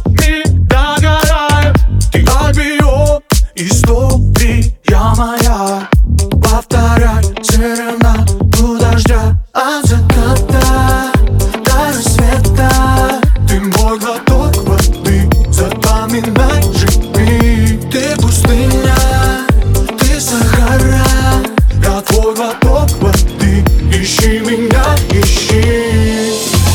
глазами догораю. Ты Альбион, история моя. Повторяй серенаду дождя от заката до рассвета. Ты мой глоток воды, запоминай, живи. Ты пустыня, ты Сахара, я твой глоток воды. Ищи меня, ищи.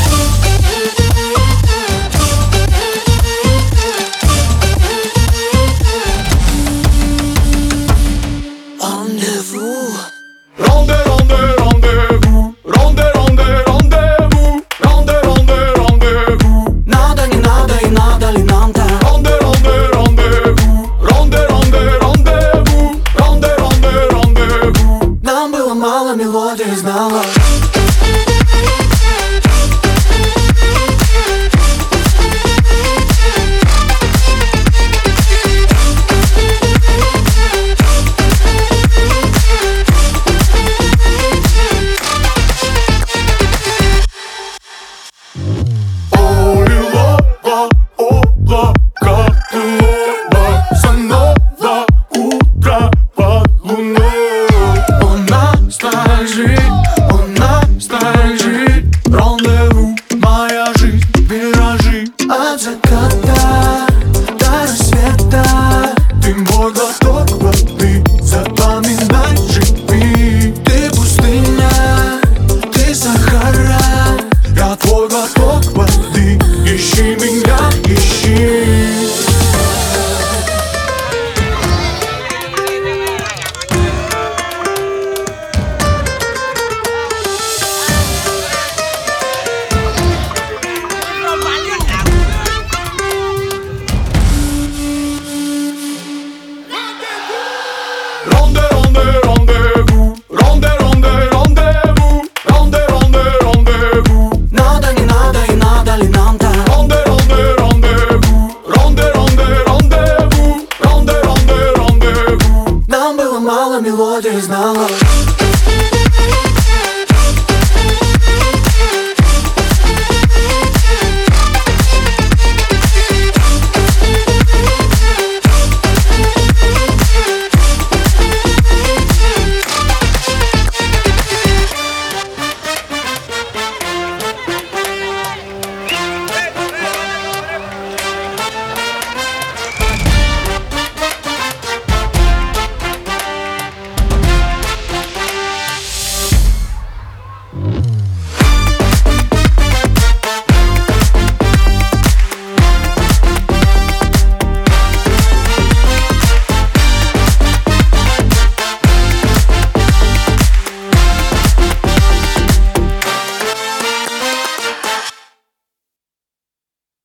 Ронде, ронде, рандеву, ронде, ронде, рандеву, ронде, ронде, рандеву. Надо, не надо и надо ли нам так? Ронде, ронде, рандеву, ронде, ронде, рандеву, ронде, ронде, рандеву. Нам было мало мелодий, знала. Рандеву, моя жизнь, виражи От заката до рассвета. Ты мой глоток воды, запоминай, живи. Ты пустыня, ты Сахара, Я твой глоток воды, ищи меня, ищи. Ронде, ронде, рандеву, ронде, ронде, рандеву, ронде, ронде, рандеву. надо, не надо и надо ли нам так? Ронде, ронде, рандеву, ронде, ронде, рандеву, ронде, ронде, рандеву. Нам было мало мелодий.